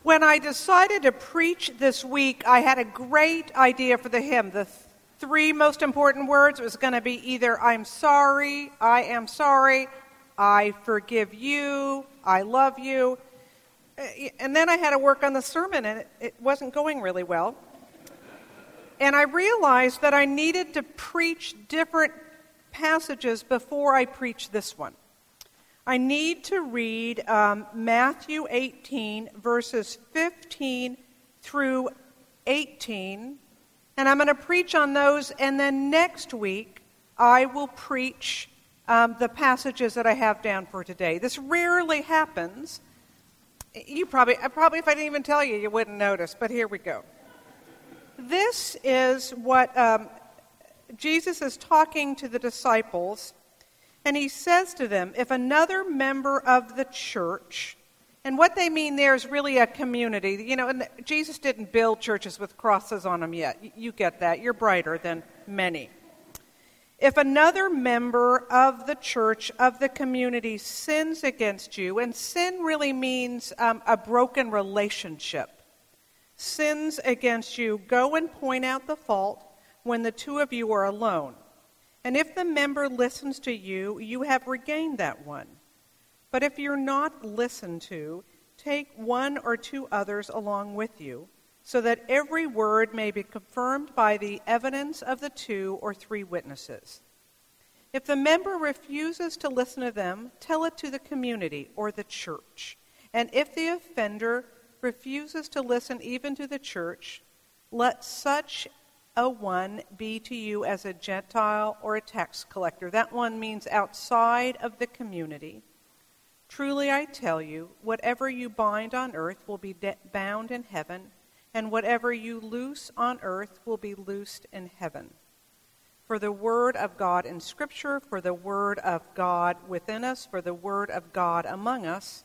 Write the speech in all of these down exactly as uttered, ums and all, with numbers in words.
When I decided to preach this week, I had a great idea for the hymn. The th- three most important words was going to be either I'm sorry, I am sorry, I forgive you, I love you. And then I had to work on the sermon, and it, it wasn't going really well. And I realized that I needed to preach different passages before I preach this one. I need to read um, Matthew eighteen, verses fifteen through eighteen, and I'm going to preach on those, and then next week I will preach um, the passages that I have down for today. This rarely happens. You probably, probably if I didn't even tell you, you wouldn't notice, but here we go. This is what um, Jesus is talking to the disciples. And he says to them, if another member of the church, and what they mean there is really a community. You know, and Jesus didn't build churches with crosses on them yet. You get that. You're brighter than many. If another member of the church, of the community, sins against you, and sin really means um, a broken relationship, sins against you, go and point out the fault when the two of you are alone. And if the member listens to you, you have regained that one. But if you're not listened to, take one or two others along with you, so that every word may be confirmed by the evidence of the two or three witnesses. If the member refuses to listen to them, tell it to the community or the church. And if the offender refuses to listen even to the church, let such a one be to you as a Gentile or a tax collector. That one means outside of the community. Truly I tell you, whatever you bind on earth will be de- bound in heaven, and whatever you loose on earth will be loosed in heaven. For the word of God in Scripture, for the word of God within us, for the word of God among us.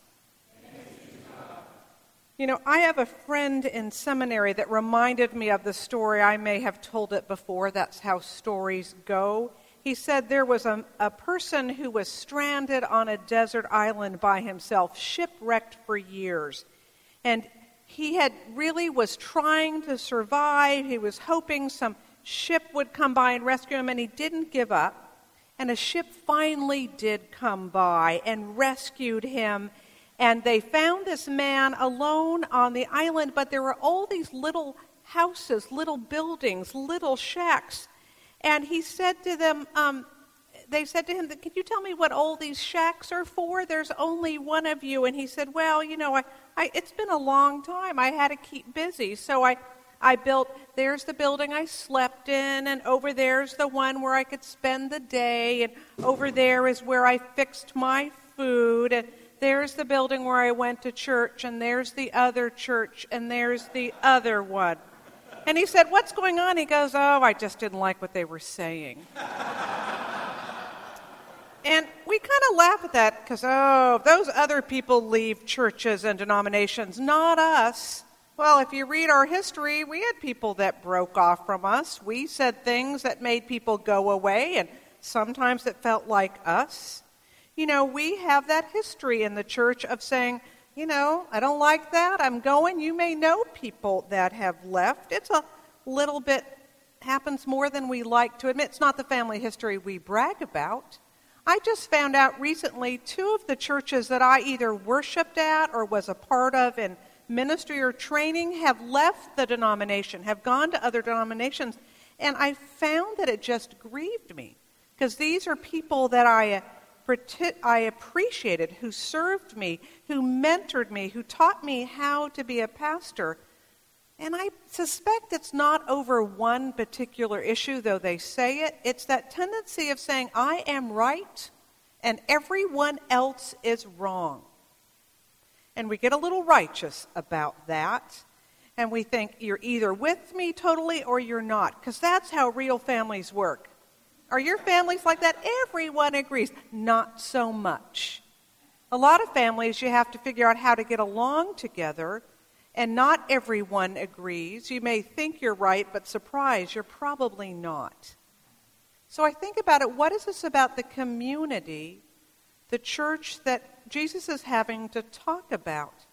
You know, I have a friend in seminary that reminded me of the story. I may have told it before. That's how stories go. He said there was a, a person who was stranded on a desert island by himself, shipwrecked for years. And he had really was trying to survive. He was hoping some ship would come by and rescue him, and he didn't give up. And a ship finally did come by and rescued him. And they found this man alone on the island, but there were all these little houses, little buildings, little shacks. And he said to them, um, they said to him, can you tell me what all these shacks are for? There's only one of you. And he said, well, you know, I, I, it's been a long time. I had to keep busy. So I, I built, there's the building I slept in, and over there's the one where I could spend the day, and over there is where I fixed my food, and there's the building where I went to church, and there's the other church, and there's the other one. And he said, what's going on? He goes, oh, I just didn't like what they were saying. And we kind of laugh at that because, oh, those other people leave churches and denominations, not us. Well, if you read our history, we had people that broke off from us. We said things that made people go away, and sometimes it felt like us. You know, we have that history in the church of saying, you know, I don't like that, I'm going. You may know people that have left. It's a little bit, happens more than we like to admit. It's not the family history we brag about. I just found out recently two of the churches that I either worshiped at or was a part of in ministry or training have left the denomination, have gone to other denominations, and I found that it just grieved me because these are people that I I appreciated, who served me, who mentored me, who taught me how to be a pastor. And I suspect it's not over one particular issue, though they say it. It's that tendency of saying, I am right and everyone else is wrong. And we get a little righteous about that. And we think you're either with me totally or you're not, because that's how real families work. Are your families like that? Everyone agrees. Not so much. A lot of families, you have to figure out how to get along together, and not everyone agrees. You may think you're right, but surprise, you're probably not. So I think about it, what is this about the community, the church that Jesus is having to talk about?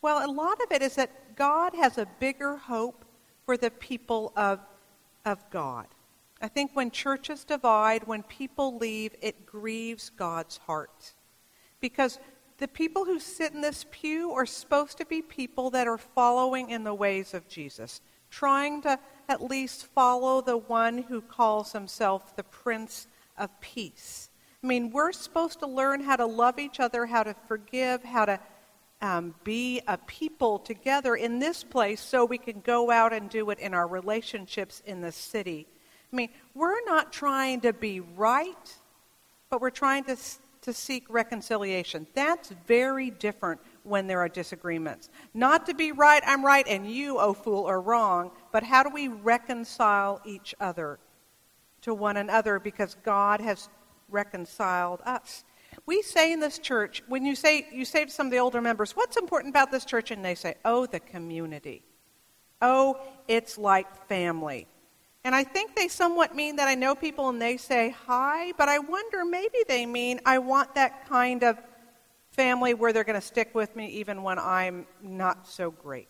Well, a lot of it is that God has a bigger hope for the people of, of God. I think when churches divide, when people leave, it grieves God's heart. Because the people who sit in this pew are supposed to be people that are following in the ways of Jesus, trying to at least follow the one who calls himself the Prince of Peace. I mean, we're supposed to learn how to love each other, how to forgive, how to um, be a people together in this place so we can go out and do it in our relationships in the city. I mean, we're not trying to be right, but we're trying to, to seek reconciliation. That's very different when there are disagreements. Not to be right, I'm right, and you, oh fool, are wrong, but how do we reconcile each other to one another because God has reconciled us? We say in this church, when you say you say to some of the older members, what's important about this church? And they say, oh, the community. Oh, it's like family. And I think they somewhat mean that I know people and they say hi, but I wonder maybe they mean I want that kind of family where they're going to stick with me even when I'm not so great.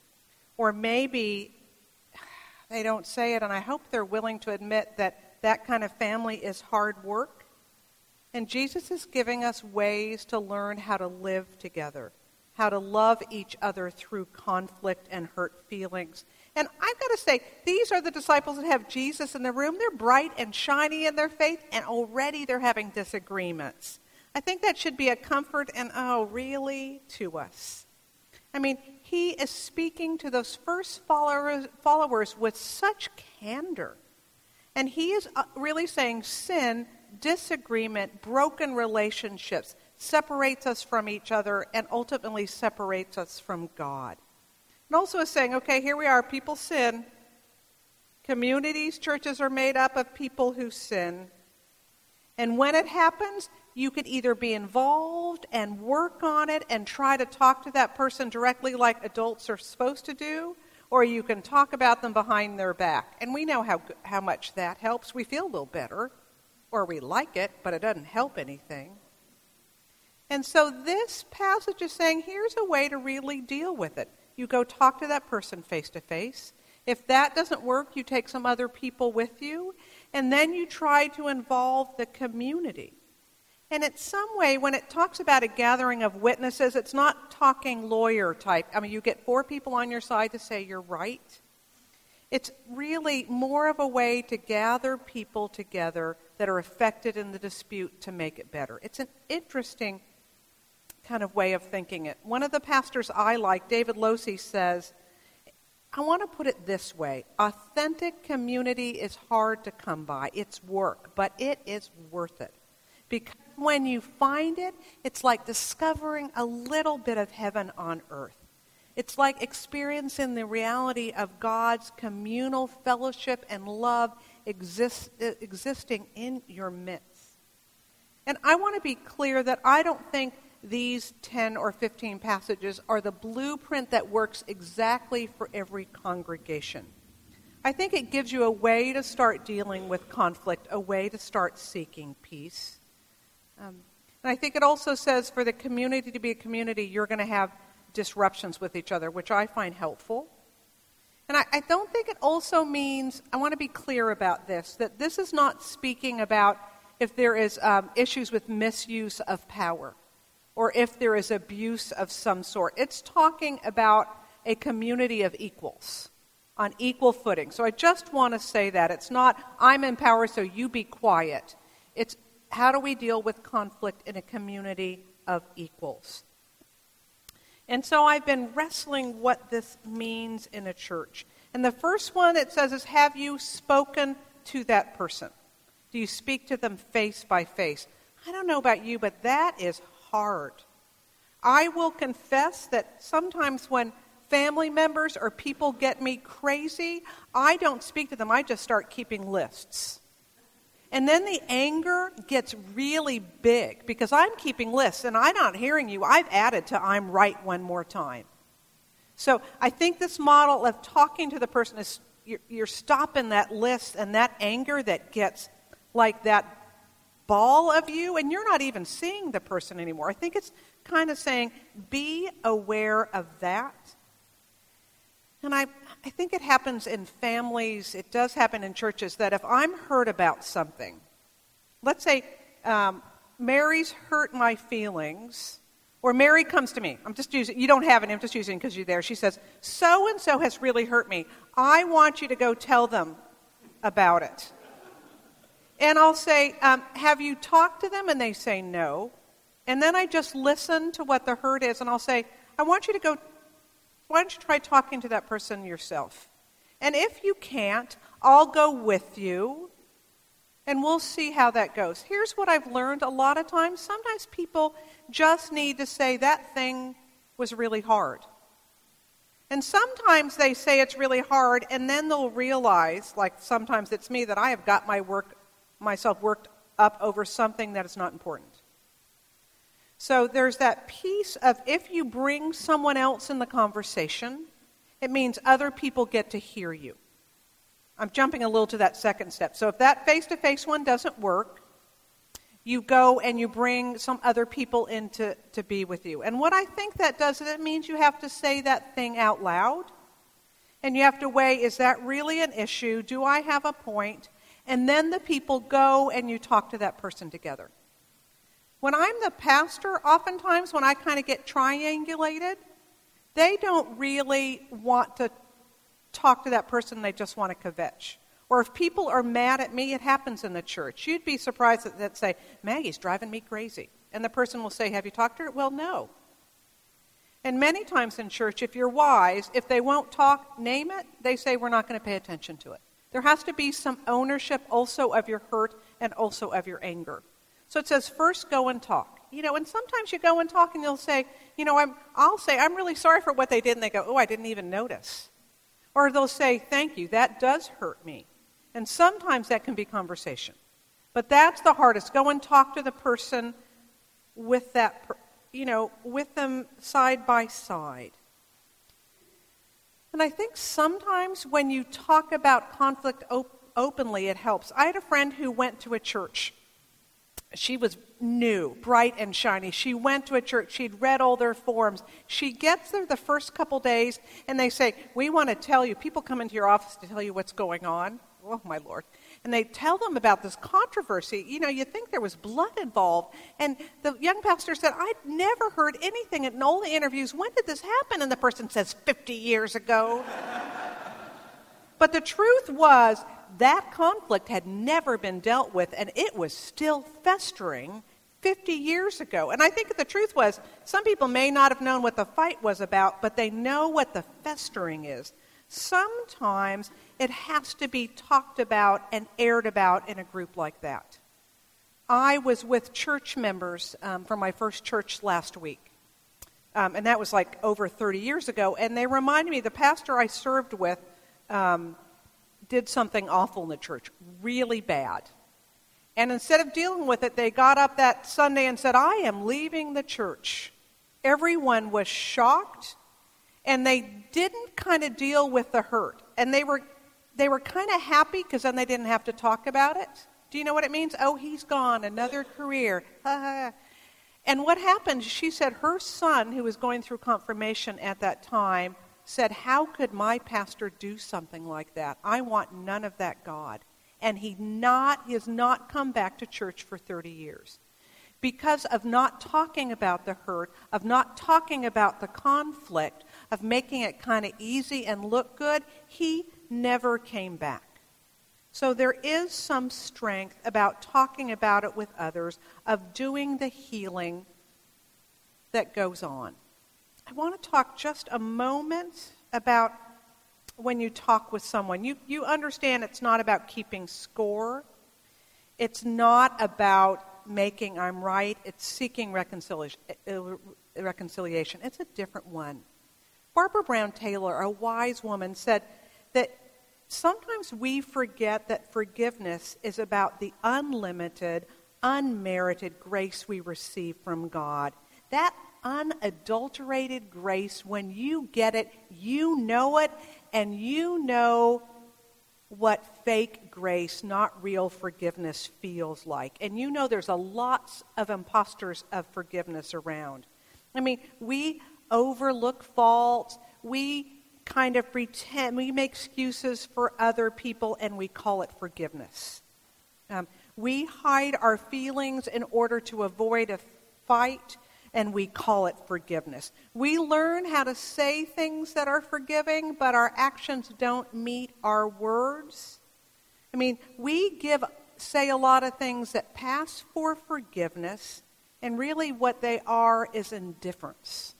Or maybe they don't say it, and I hope they're willing to admit that that kind of family is hard work. And Jesus is giving us ways to learn how to live together, how to love each other through conflict and hurt feelings. And I've got to say, these are the disciples that have Jesus in the room. They're bright and shiny in their faith, and already they're having disagreements. I think that should be a comfort and, oh, really, to us. I mean, he is speaking to those first followers, followers with such candor. And he is really saying sin, disagreement, broken relationships separates us from each other and ultimately separates us from God. And also is saying, okay, here we are, people sin. Communities, churches are made up of people who sin. And when it happens, you could either be involved and work on it and try to talk to that person directly like adults are supposed to do, or you can talk about them behind their back. And we know how how much that helps. We feel a little better, or we like it, but it doesn't help anything. And so this passage is saying, here's a way to really deal with it. You go talk to that person face to face. If that doesn't work, you take some other people with you, and then you try to involve the community. And in some way, when it talks about a gathering of witnesses, it's not talking lawyer type. I mean, you get four people on your side to say you're right. It's really more of a way to gather people together that are affected in the dispute to make it better. It's an interesting kind of way of thinking it. One of the pastors I like, David Losey, says, I want to put it this way. Authentic community is hard to come by. It's work, but it is worth it. Because when you find it, it's like discovering a little bit of heaven on earth. It's like experiencing the reality of God's communal fellowship and love exist, existing in your midst. And I want to be clear that I don't think these ten or fifteen passages are the blueprint that works exactly for every congregation. I think it gives you a way to start dealing with conflict, a way to start seeking peace. Um, and I think it also says for the community to be a community, you're going to have disruptions with each other, which I find helpful. And I, I don't think it also means, I want to be clear about this, that this is not speaking about if there is um, issues with misuse of power or if there is abuse of some sort. It's talking about a community of equals on equal footing. So I just want to say that. It's not, I'm in power, so you be quiet. It's how do we deal with conflict in a community of equals? And so I've been wrestling what this means in a church. And the first one it says is, have you spoken to that person? Do you speak to them face by face? I don't know about you, but that is hard. I will confess that sometimes when family members or people get me crazy, I don't speak to them. I just start keeping lists. And then the anger gets really big because I'm keeping lists and I'm not hearing you. I've added to I'm right one more time. So I think this model of talking to the person is you're, you're stopping that list and that anger that gets like that ball of you, and you're not even seeing the person anymore. I think it's kind of saying, be aware of that. And I, I think it happens in families, it does happen in churches, that if I'm hurt about something, let's say um, Mary's hurt my feelings, or Mary comes to me. I'm just using, you don't have it, I'm just using it because you're there. She says, so-and-so has really hurt me. I want you to go tell them about it. And I'll say, um, have you talked to them? And they say no. And then I just listen to what the hurt is, and I'll say, I want you to go, why don't you try talking to that person yourself? And if you can't, I'll go with you, and we'll see how that goes. Here's what I've learned a lot of times. Sometimes people just need to say, that thing was really hard. And sometimes they say it's really hard, and then they'll realize, like sometimes it's me, that I have got my work, myself worked up over something that is not important. So there's that piece of, if you bring someone else in the conversation, it means other people get to hear you. I'm jumping a little to that second step. So if that face-to-face one doesn't work, you go and you bring some other people in to, to be with you. And what I think that does is it means you have to say that thing out loud. And you have to weigh, is that really an issue? Do I have a point? And then the people go and you talk to that person together. When I'm the pastor, oftentimes when I kind of get triangulated, they don't really want to talk to that person, they just want to kvetch. Or if people are mad at me, it happens in the church. You'd be surprised that they'd say, Maggie's driving me crazy. And the person will say, have you talked to her? Well, no. And many times in church, if you're wise, if they won't talk, name it, they say, we're not going to pay attention to it. There has to be some ownership also of your hurt and also of your anger. So it says, first go and talk. You know, and sometimes you go and talk and you'll say, you know, I'm, I'll say, I'm really sorry for what they did. And they go, oh, I didn't even notice. Or they'll say, thank you, that does hurt me. And sometimes that can be conversation. But that's the hardest. Go and talk to the person with that, you know, with them side by side. And I think sometimes when you talk about conflict op- openly, it helps. I had a friend who went to a church. She was new, bright and shiny. She went to a church. She'd read all their forms. She gets there the first couple days, and they say, we want to tell you. People come into your office to tell you what's going on. Oh, my Lord. And they tell them about this controversy. You know, you think there was blood involved. And the young pastor said, I'd never heard anything in all the interviews. When did this happen? And the person says, fifty years ago. But the truth was, that conflict had never been dealt with, and it was still festering fifty years ago. And I think the truth was, some people may not have known what the fight was about, but they know what the festering is. Sometimes it has to be talked about and aired about in a group like that. I was with church members um, from my first church last week, um, and that was like over thirty years ago, and they reminded me the pastor I served with um, did something awful in the church, really bad. And instead of dealing with it, they got up that Sunday and said, I am leaving the church. Everyone was shocked, and they didn't kind of deal with the hurt. And they were they were kind of happy because then they didn't have to talk about it. Do you know what it means? Oh, he's gone, another career. And what happened, she said her son, who was going through confirmation at that time, said, how could my pastor do something like that? I want none of that, God. And he not he has not come back to church for thirty years. Because of not talking about the hurt, of not talking about the conflict, of making it kind of easy and look good, he never came back. So there is some strength about talking about it with others, of doing the healing that goes on. I want to talk just a moment about when you talk with someone. You, you understand it's not about keeping score. It's not about making I'm right. It's seeking reconciliation. reconciliation. It's a different one. Barbara Brown Taylor, a wise woman, said that sometimes we forget that forgiveness is about the unlimited, unmerited grace we receive from God. That unadulterated grace, when you get it, you know it, and you know what fake grace, not real forgiveness, feels like. And you know there's a lots of imposters of forgiveness around. I mean, we overlook faults. We kind of pretend, we make excuses for other people, and we call it forgiveness. Um, we hide our feelings in order to avoid a fight, and we call it forgiveness. We learn how to say things that are forgiving, but our actions don't meet our words. I mean, we give say a lot of things that pass for forgiveness, and really what they are is indifference.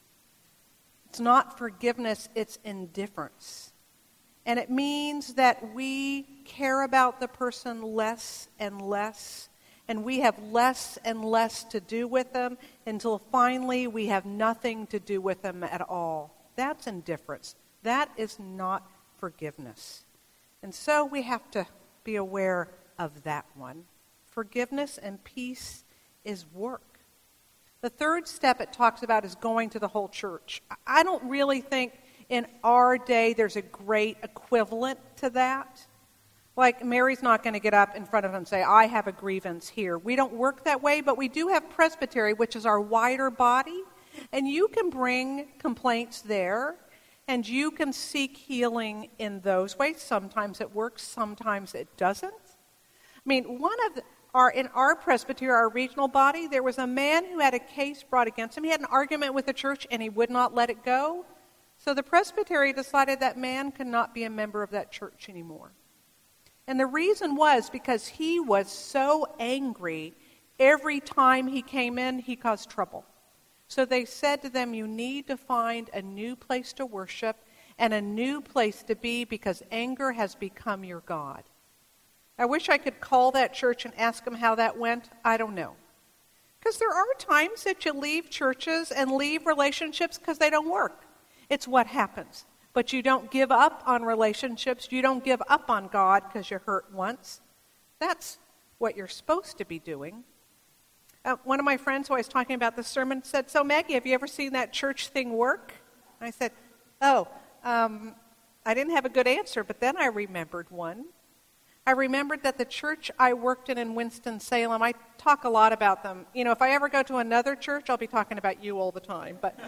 It's not forgiveness, it's indifference. And it means that we care about the person less and less, and we have less and less to do with them until finally we have nothing to do with them at all. That's indifference. That is not forgiveness. And so we have to be aware of that one. Forgiveness and peace is work. The third step it talks about is going to the whole church. I don't really think in our day there's a great equivalent to that. Like, Mary's not going to get up in front of him and say, I have a grievance here. We don't work that way, but we do have presbytery, which is our wider body, and you can bring complaints there, and you can seek healing in those ways. Sometimes it works, sometimes it doesn't. I mean, one of the, our in our presbytery, our regional body, there was a man who had a case brought against him. He had an argument with the church, and he would not let it go. So the presbytery decided that man could not be a member of that church anymore. And the reason was because he was so angry every time he came in, he caused trouble. So they said to them, you need to find a new place to worship and a new place to be because anger has become your God. I wish I could call that church and ask them how that went. I don't know. Because there are times that you leave churches and leave relationships because they don't work. It's what happens. But you don't give up on relationships. You don't give up on God because you hurt once. That's what you're supposed to be doing. Uh, one of my friends who I was talking about this sermon said, so Maggie, have you ever seen that church thing work? And I said, oh, um, I didn't have a good answer, but then I remembered one. I remembered that the church I worked in in Winston-Salem, I talk a lot about them. You know, if I ever go to another church, I'll be talking about you all the time. But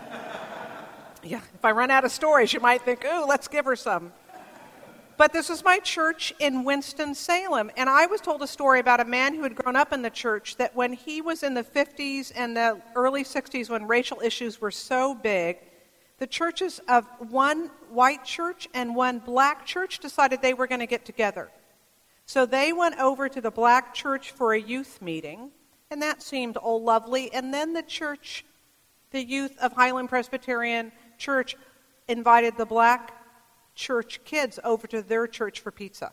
yeah, if I run out of stories, you might think, ooh, let's give her some. But this was my church in Winston-Salem, and I was told a story about a man who had grown up in the church that when he was in the fifties and the early sixties when racial issues were so big, the churches of one white church and one black church decided they were going to get together. So they went over to the black church for a youth meeting, and that seemed all lovely. And then the church, the youth of Highland Presbyterian Church, invited the black church kids over to their church for pizza.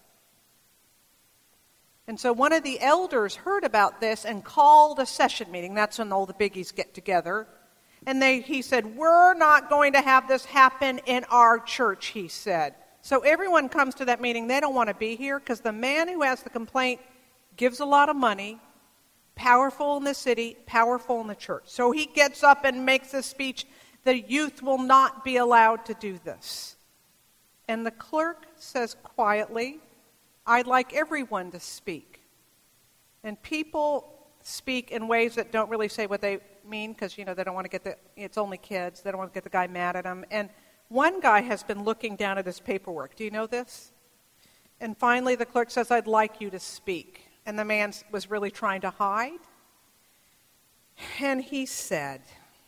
And so one of the elders heard about this and called a session meeting. That's when all the biggies get together. And they, he said, we're not going to have this happen in our church, he said. So everyone comes to that meeting. They don't want to be here because the man who has the complaint gives a lot of money, powerful in the city, powerful in the church. So he gets up and makes a speech. The youth will not be allowed to do this. And the clerk says quietly, I'd like everyone to speak. And people speak in ways that don't really say what they mean because, you know, they don't want to get the, it's only kids. They don't want to get the guy mad at them. And one guy has been looking down at his paperwork. Do you know this? And finally the clerk says, I'd like you to speak. And the man was really trying to hide. And he said,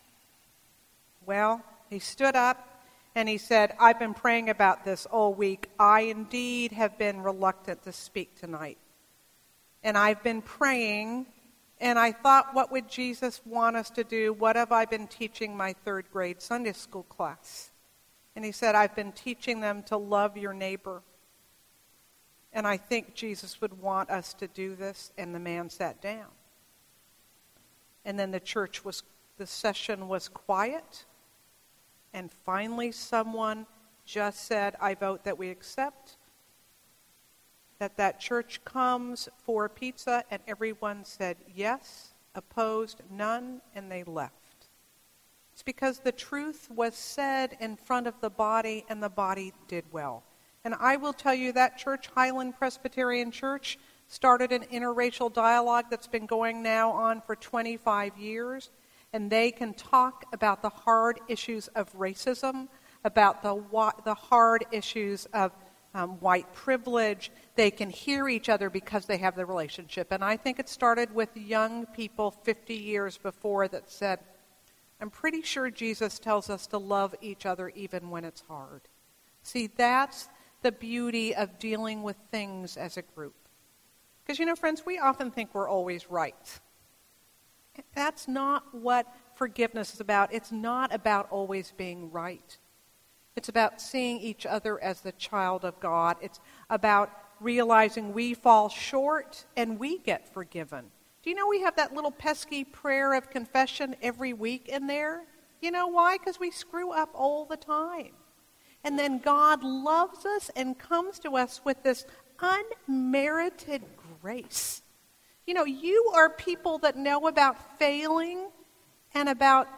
well, he stood up and he said, I've been praying about this all week. I indeed have been reluctant to speak tonight. And I've been praying, and I thought, what would Jesus want us to do? What have I been teaching my third grade Sunday school class? And he said, I've been teaching them to love your neighbor. And I think Jesus would want us to do this. And the man sat down. And then the church was, the session was quiet. And finally someone just said, I vote that we accept that that church comes for pizza. And everyone said yes, opposed, none, and they left. It's because the truth was said in front of the body, and the body did well. And I will tell you that church, Highland Presbyterian Church, started an interracial dialogue that's been going now on for twenty-five years. And they can talk about the hard issues of racism, about the, the hard issues of um, white privilege. They can hear each other because they have the relationship. And I think it started with young people fifty years before that said, I'm pretty sure Jesus tells us to love each other even when it's hard. See, that's the beauty of dealing with things as a group. Because, you know, friends, we often think we're always right. That's not what forgiveness is about. It's not about always being right. It's about seeing each other as the child of God. It's about realizing we fall short and we get forgiven. Do you know we have that little pesky prayer of confession every week in there? You know why? Because we screw up all the time. And then God loves us and comes to us with this unmerited grace. You know, you are people that know about failing and about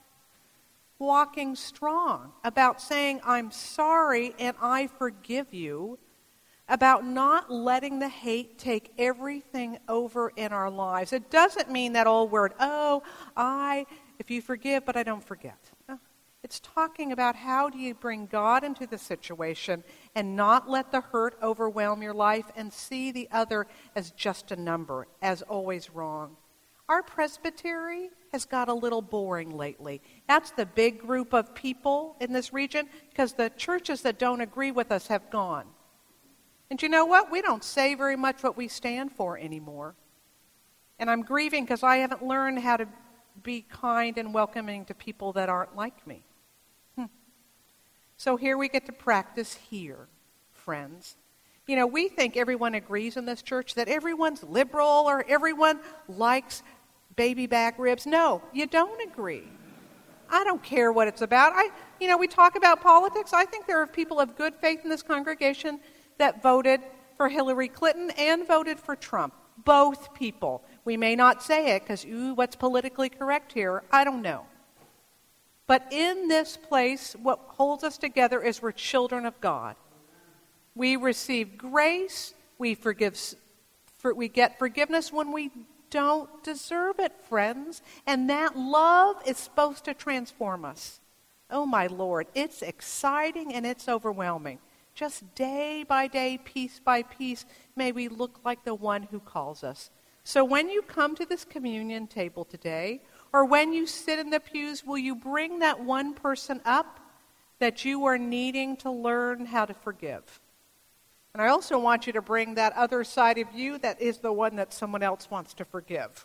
walking strong, about saying, I'm sorry and I forgive you, about not letting the hate take everything over in our lives. It doesn't mean that old word, oh, I, if you forgive, but I don't forget. No. It's talking about how do you bring God into the situation and not let the hurt overwhelm your life and see the other as just a number, as always wrong. Our presbytery has got a little boring lately. That's the big group of people in this region because the churches that don't agree with us have gone. And you know what? We don't say very much what we stand for anymore. And I'm grieving because I haven't learned how to be kind and welcoming to people that aren't like me. Hmm. So here we get to practice here, friends. You know, we think everyone agrees in this church that everyone's liberal or everyone likes baby back ribs. No, you don't agree. I don't care what it's about. I, you know, we talk about politics. I think there are people of good faith in this congregation that voted for Hillary Clinton and voted for Trump. Both people. We may not say it because, ooh, what's politically correct here? I don't know. But in this place, what holds us together is we're children of God. We receive grace. We forgive. For, we get forgiveness when we don't deserve it, friends. And that love is supposed to transform us. Oh, my Lord, it's exciting and it's overwhelming. Just day by day, piece by piece, may we look like the one who calls us. So when you come to this communion table today, or when you sit in the pews, will you bring that one person up that you are needing to learn how to forgive? And I also want you to bring that other side of you that is the one that someone else wants to forgive.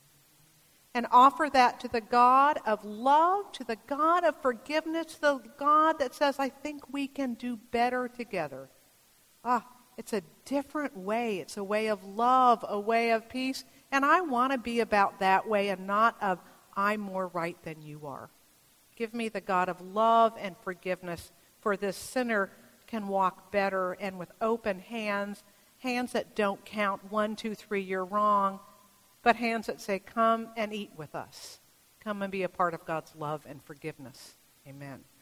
And offer that to the God of love, to the God of forgiveness, the God that says, I think we can do better together. Ah, it's a different way. It's a way of love, a way of peace. And I want to be about that way and not of, I'm more right than you are. Give me the God of love and forgiveness for this sinner can walk better and with open hands, hands that don't count one, two, three, you're wrong, but hands that say, come and eat with us. Come and be a part of God's love and forgiveness. Amen.